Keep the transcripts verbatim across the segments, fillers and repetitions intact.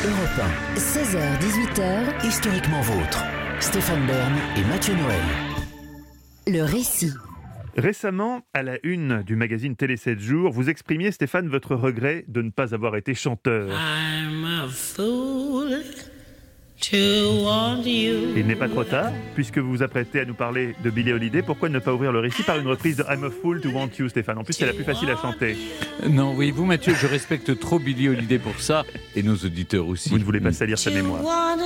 Europe un. seize heures dix-huit heures. Historiquement vôtre. Stéphane Bern et Mathieu Noël. Le récit. Récemment, à la une du magazine Télé sept jours, vous exprimiez, Stéphane, votre regret de ne pas avoir été chanteur. I'm a fool to want you. Il n'est pas trop tard, puisque vous vous apprêtez à nous parler de Billie Holiday. Pourquoi ne pas ouvrir le récit par une reprise de I'm a fool to want you, Stéphane? En plus, c'est la plus facile à chanter. Non, oui, vous, Mathieu, je respecte trop Billie Holiday pour ça, et nos auditeurs aussi. Vous ne voulez pas salir sa mémoire.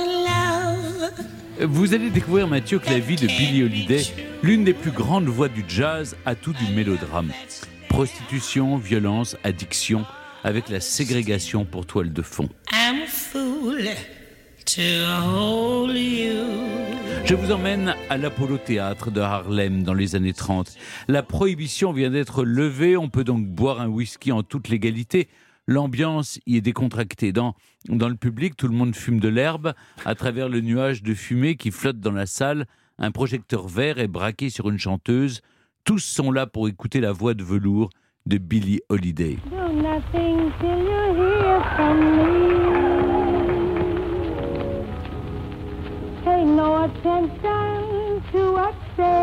Vous allez découvrir, Mathieu, que la vie de Billie Holiday, l'une des plus grandes voix du jazz, a tout du mélodrame. Prostitution, violence, addiction, avec la ségrégation pour toile de fond. I'm a fool to hold you. Je vous emmène à l'Apollo Théâtre de Harlem dans les années trente. La prohibition vient d'être levée, on peut donc boire un whisky en toute légalité. L'ambiance y est décontractée. Dans, dans le public, tout le monde fume de l'herbe. À travers le nuage de fumée qui flotte dans la salle, un projecteur vert est braqué sur une chanteuse. Tous sont là pour écouter la voix de velours de Billie Holiday. Do nothing till you hear from me. Pay no attention to what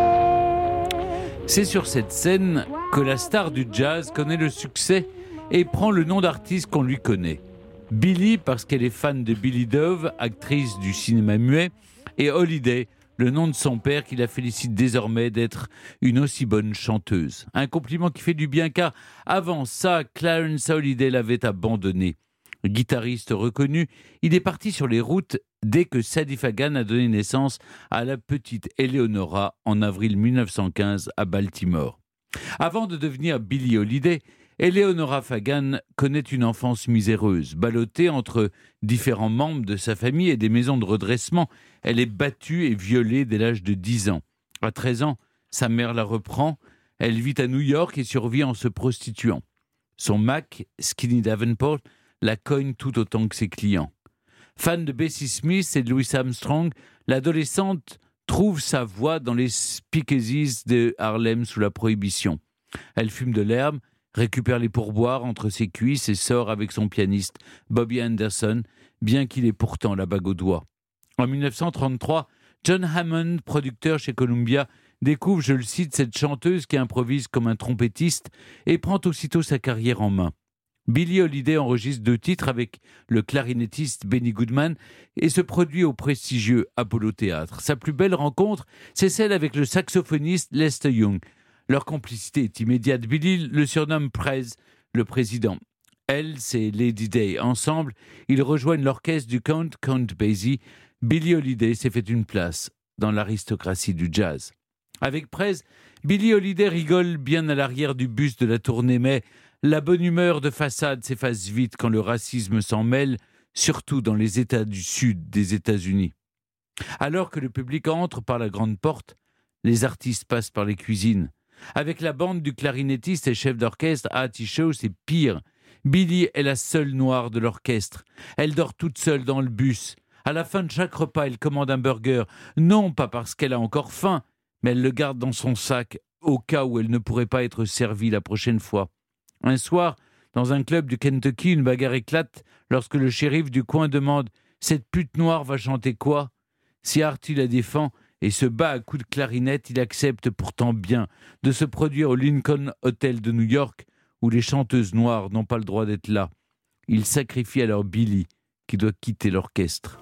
say. C'est sur cette scène que la star du jazz connaît le succès et prend le nom d'artiste qu'on lui connaît. Billie parce qu'elle est fan de Billy Dove, actrice du cinéma muet, et Holiday, le nom de son père qui la félicite désormais d'être une aussi bonne chanteuse. Un compliment qui fait du bien car avant ça, Clarence Holiday l'avait abandonné. Guitariste reconnu, il est parti sur les routes dès que Sadie Fagan a donné naissance à la petite Eleonora en avril mille neuf cent quinze à Baltimore. Avant de devenir Billie Holiday, Eleonora Fagan connaît une enfance miséreuse, ballottée entre différents membres de sa famille et des maisons de redressement. Elle est battue et violée dès l'âge de dix ans. À treize ans, sa mère la reprend. Elle vit à New York et survit en se prostituant. Son Mac, Skinny Davenport, la cogne tout autant que ses clients. Fan de Bessie Smith et de Louis Armstrong, l'adolescente trouve sa voie dans les speakeasies de Harlem sous la prohibition. Elle fume de l'herbe, récupère les pourboires entre ses cuisses et sort avec son pianiste Bobby Anderson, bien qu'il ait pourtant la bague au doigt. En mille neuf cent trente-trois, John Hammond, producteur chez Columbia, découvre, je le cite, cette chanteuse qui improvise comme un trompettiste et prend aussitôt sa carrière en main. Billie Holiday enregistre deux titres avec le clarinettiste Benny Goodman et se produit au prestigieux Apollo Théâtre. Sa plus belle rencontre, c'est celle avec le saxophoniste Lester Young. Leur complicité est immédiate. Billy le surnomme Prez, le président. Elle, c'est Lady Day. Ensemble, ils rejoignent l'orchestre du Count Count Basie. Billie Holiday s'est fait une place dans l'aristocratie du jazz. Avec Prez, Billie Holiday rigole bien à l'arrière du bus de la tournée, mais la bonne humeur de façade s'efface vite quand le racisme s'en mêle, surtout dans les États du Sud des États-Unis. Alors que le public entre par la grande porte, les artistes passent par les cuisines. Avec la bande du clarinettiste et chef d'orchestre Artie Shaw, c'est pire. Billie est la seule noire de l'orchestre. Elle dort toute seule dans le bus. À la fin de chaque repas, elle commande un burger. Non pas parce qu'elle a encore faim, mais elle le garde dans son sac au cas où elle ne pourrait pas être servie la prochaine fois. Un soir, dans un club du Kentucky, une bagarre éclate lorsque le shérif du coin demande « Cette pute noire va chanter quoi ?» Si Artie la défend et se bat à coups de clarinette, il accepte pourtant bien de se produire au Lincoln Hotel de New York où les chanteuses noires n'ont pas le droit d'être là. Il sacrifie alors Billie qui doit quitter l'orchestre.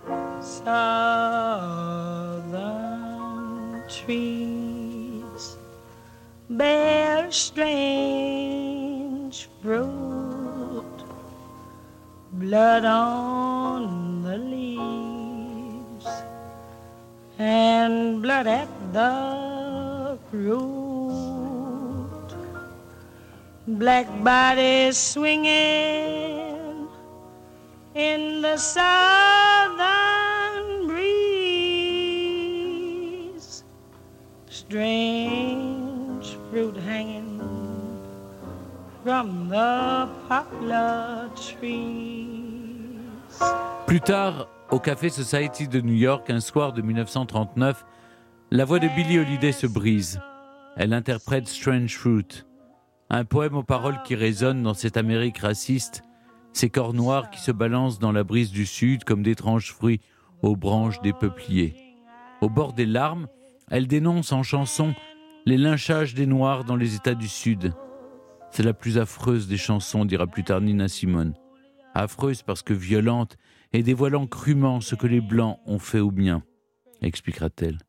Southern trees bear strange fruit, blood on the leaves and blood at the root. Black bodies swinging in the southern breeze, strange fruit hanging from the poplar trees. Plus tard, au Café Society de New York, un soir de mille neuf cent trente-neuf, la voix de Billie Holiday se brise. Elle interprète Strange Fruit, un poème aux paroles qui résonnent dans cette Amérique raciste, Ces corps noirs qui se balancent dans la brise du sud comme d'étranges fruits aux branches des peupliers. Au bord des larmes, elle dénonce en chanson les lynchages des Noirs dans les États du Sud. C'est la plus affreuse des chansons, dira plus tard Nina Simone. Affreuse parce que violente et dévoilant crûment ce que les Blancs ont fait au mien, expliquera-t-elle.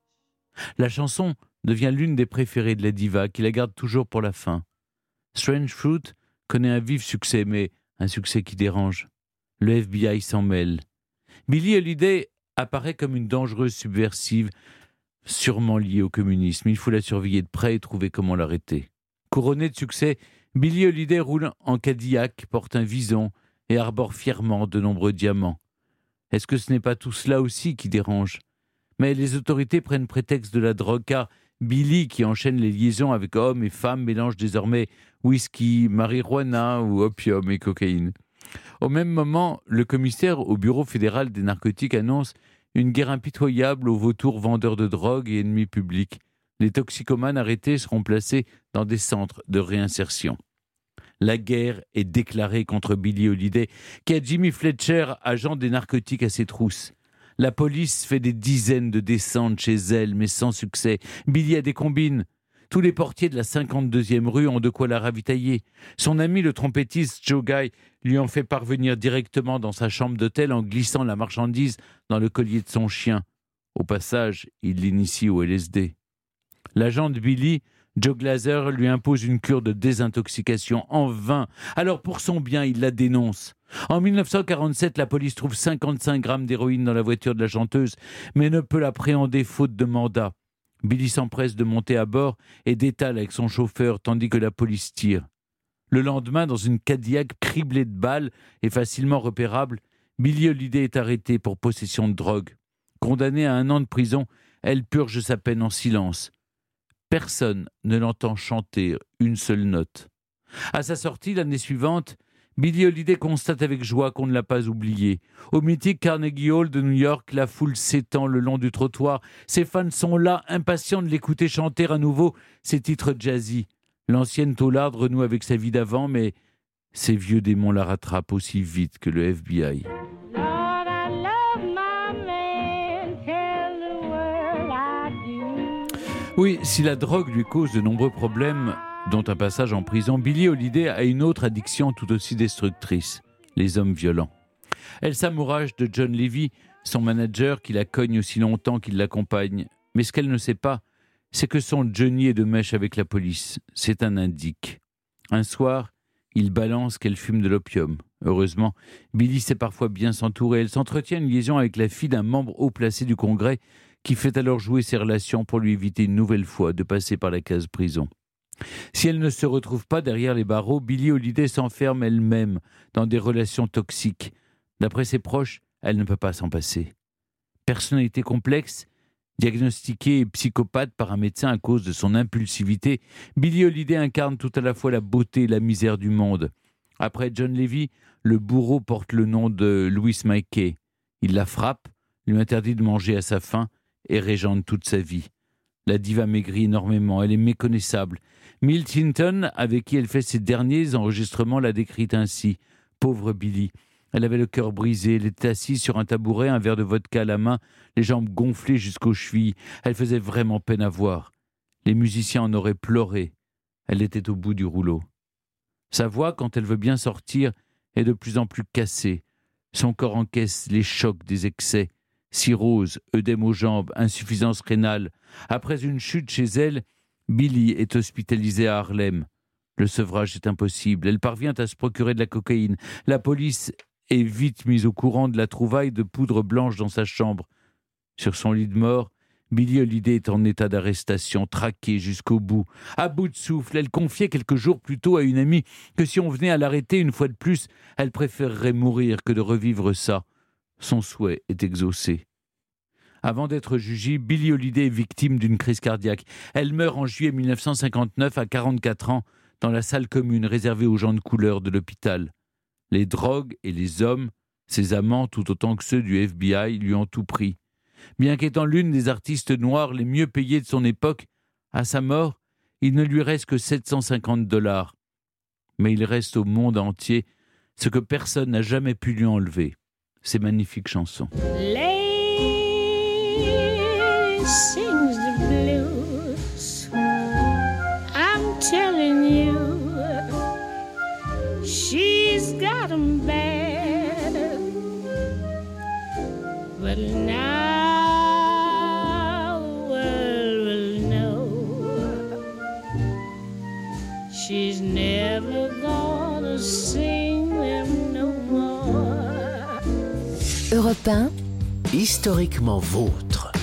La chanson devient l'une des préférées de la diva, qui la garde toujours pour la fin. Strange Fruit connaît un vif succès, mais un succès qui dérange. Le F B I s'en mêle. Billie Holiday apparaît comme une dangereuse subversive, sûrement liée au communisme. Il faut la surveiller de près et trouver comment l'arrêter. Couronnée de succès, Billie Holiday roule en Cadillac, porte un vison et arbore fièrement de nombreux diamants. Est-ce que ce n'est pas tout cela aussi qui dérange ? Mais les autorités prennent prétexte de la drogue, car Billie, qui enchaîne les liaisons avec hommes et femmes, mélange désormais whisky, marijuana ou opium et cocaïne. Au même moment, le commissaire au Bureau fédéral des narcotiques annonce une guerre impitoyable aux vautours vendeurs de drogue et ennemis publics. Les toxicomanes arrêtés seront placés dans des centres de réinsertion. La guerre est déclarée contre Billie Holiday, qui a Jimmy Fletcher, agent des narcotiques, à ses trousses. La police fait des dizaines de descentes chez elle, mais sans succès. Billie a des combines. Tous les portiers de la cinquante-deuxième rue ont de quoi la ravitailler. Son ami, le trompettiste Joe Guy, lui en fait parvenir directement dans sa chambre d'hôtel en glissant la marchandise dans le collier de son chien. Au passage, il l'initie au L S D. L'agent de Billie, Joe Glazer, lui impose une cure de désintoxication en vain. Alors pour son bien, il la dénonce. En dix-neuf cent quarante-sept, la police trouve cinquante-cinq grammes d'héroïne dans la voiture de la chanteuse, mais ne peut l'appréhender faute de mandat. Billie s'empresse de monter à bord et d'étale avec son chauffeur tandis que la police tire. Le lendemain, dans une Cadillac criblée de balles et facilement repérable, Billie Holiday est arrêtée pour possession de drogue. Condamnée à un an de prison, elle purge sa peine en silence. Personne ne l'entend chanter une seule note. À sa sortie l'année suivante, Billie Holiday constate avec joie qu'on ne l'a pas oubliée. Au mythique Carnegie Hall de New York, la foule s'étend le long du trottoir. Ses fans sont là, impatients de l'écouter chanter à nouveau ses titres jazzy. L'ancienne taularde renoue avec sa vie d'avant, mais ces vieux démons la rattrapent aussi vite que le F B I. Oui, si la drogue lui cause de nombreux problèmes, dont un passage en prison, Billie Holiday a une autre addiction tout aussi destructrice, les hommes violents. Elle s'amourage de John Levy, son manager qui la cogne aussi longtemps qu'il l'accompagne. Mais ce qu'elle ne sait pas, c'est que son Johnny est de mèche avec la police. C'est un indique. Un soir, il balance qu'elle fume de l'opium. Heureusement, Billie sait parfois bien s'entourer. Elle s'entretient une liaison avec la fille d'un membre haut placé du Congrès qui fait alors jouer ses relations pour lui éviter une nouvelle fois de passer par la case prison. Si elle ne se retrouve pas derrière les barreaux, Billie Holiday s'enferme elle-même dans des relations toxiques. D'après ses proches, elle ne peut pas s'en passer. Personnalité complexe, diagnostiquée psychopathe par un médecin à cause de son impulsivité, Billie Holiday incarne tout à la fois la beauté et la misère du monde. Après John Levy, le bourreau porte le nom de Louis Mackay. Il la frappe, lui interdit de manger à sa faim et régente toute sa vie. La diva maigrit énormément, elle est méconnaissable. Milt Hinton, avec qui elle fait ses derniers enregistrements, la décrit ainsi. Pauvre Billie. Elle avait le cœur brisé, elle était assise sur un tabouret, un verre de vodka à la main, les jambes gonflées jusqu'aux chevilles. Elle faisait vraiment peine à voir. Les musiciens en auraient pleuré. Elle était au bout du rouleau. Sa voix, quand elle veut bien sortir, est de plus en plus cassée. Son corps encaisse les chocs des excès. Cirrhose, œdème aux jambes, insuffisance rénale. Après une chute chez elle, Billie est hospitalisée à Harlem. Le sevrage est impossible. Elle parvient à se procurer de la cocaïne. La police est vite mise au courant de la trouvaille de poudre blanche dans sa chambre. Sur son lit de mort, Billie Holiday est en état d'arrestation, traquée jusqu'au bout. À bout de souffle, elle confiait quelques jours plus tôt à une amie que si on venait à l'arrêter une fois de plus, elle préférerait mourir que de revivre ça. Son souhait est exaucé. Avant d'être jugée, Billie Holiday est victime d'une crise cardiaque. Elle meurt en juillet mille neuf cent cinquante-neuf à quarante-quatre ans dans la salle commune réservée aux gens de couleur de l'hôpital. Les drogues et les hommes, ses amants tout autant que ceux du F B I, lui ont tout pris. Bien qu'étant l'une des artistes noires les mieux payées de son époque, à sa mort, il ne lui reste que sept cent cinquante dollars. Mais il reste au monde entier ce que personne n'a jamais pu lui enlever, ces magnifiques chansons. Lady sings the blues. I'm telling you, she's got 'em bad. But now the world will know she's never gonna sing them no more. Europe un, Historiquement vôtre.